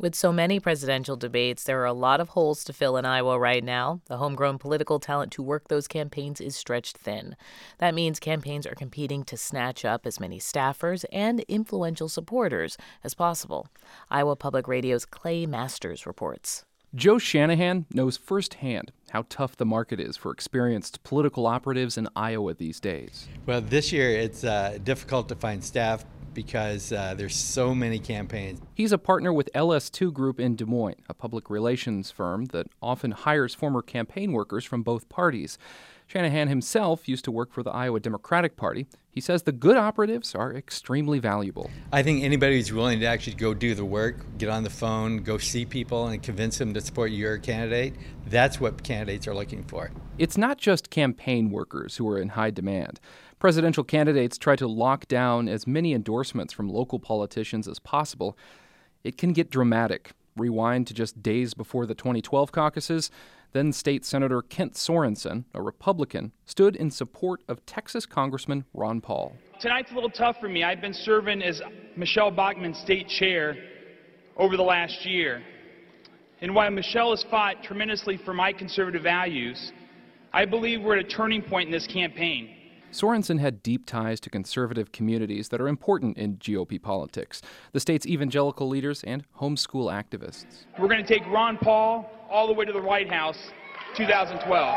With so many presidential debates, there are a lot of holes to fill in Iowa right now. The homegrown political talent to work those campaigns is stretched thin. That means campaigns are competing to snatch up as many staffers and influential supporters as possible. Iowa Public Radio's Clay Masters reports. Joe Shanahan knows firsthand how tough the market is for experienced political operatives in Iowa these days. Well, this year it's difficult to find staff because there's so many campaigns. He's a partner with LS2 Group in Des Moines, a public relations firm that often hires former campaign workers from both parties. Shanahan himself used to work for the Iowa Democratic Party. He says the good operatives are extremely valuable. I think anybody who's willing to actually go do the work, get on the phone, go see people and convince them to support your candidate, that's what candidates are looking for. It's not just campaign workers who are in high demand. Presidential candidates try to lock down as many endorsements from local politicians as possible. It can get dramatic. Rewind to just days before the 2012 caucuses. Then State Senator Kent Sorensen, a Republican, stood in support of Texas Congressman Ron Paul. Tonight's a little tough for me. I've been serving as Michelle Bachmann's state chair over the last year. And while Michelle has fought tremendously for my conservative values, I believe we're at a turning point in this campaign. Sorensen had deep ties to conservative communities that are important in GOP politics, the state's evangelical leaders and homeschool activists. We're going to take Ron Paul all the way to the White House, 2012.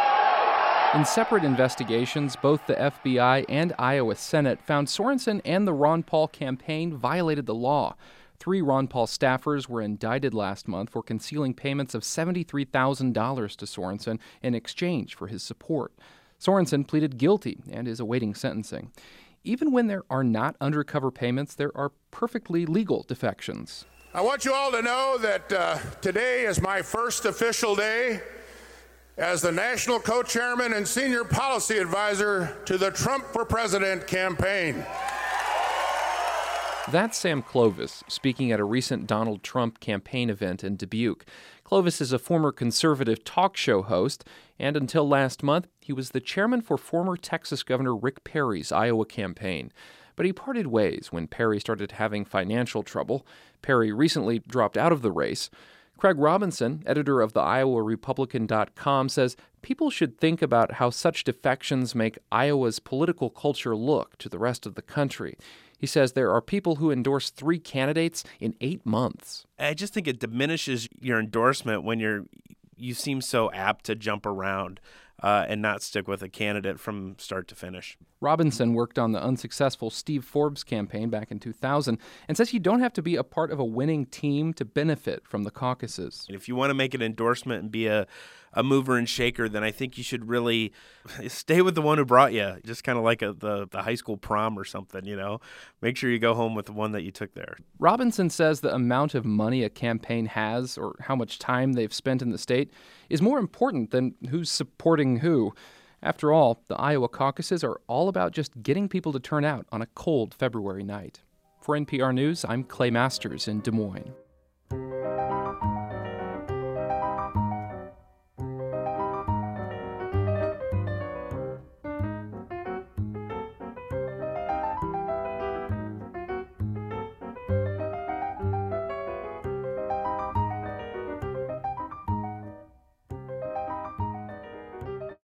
In separate investigations, both the FBI and Iowa Senate found Sorensen and the Ron Paul campaign violated the law. 3 Ron Paul staffers were indicted last month for concealing payments of $73,000 to Sorensen in exchange for his support. Sorensen pleaded guilty and is awaiting sentencing. Even when there are not undercover payments, there are perfectly legal defections. I want you all to know that today is my first official day as the national co-chairman and senior policy advisor to the Trump for President campaign. That's Sam Clovis speaking at a recent Donald Trump campaign event in Dubuque. Clovis is a former conservative talk show host, and until last month, he was the chairman for former Texas Governor Rick Perry's Iowa campaign. But he parted ways when Perry started having financial trouble. Perry recently dropped out of the race. Craig Robinson, editor of the IowaRepublican.com, says people should think about how such defections make Iowa's political culture look to the rest of the country. He says there are people who endorse 3 candidates in 8 months. I just think it diminishes your endorsement when you seem so apt to jump around and not stick with a candidate from start to finish. Robinson worked on the unsuccessful Steve Forbes campaign back in 2000 and says you don't have to be a part of a winning team to benefit from the caucuses. If you want to make an endorsement and be a mover and shaker, then I think you should really stay with the one who brought you, just kind of like the high school prom or something, you know. Make sure you go home with the one that you took there. Robinson says the amount of money a campaign has or how much time they've spent in the state is more important than who's supporting who. After all, the Iowa caucuses are all about just getting people to turn out on a cold February night. For NPR News, I'm Clay Masters in Des Moines.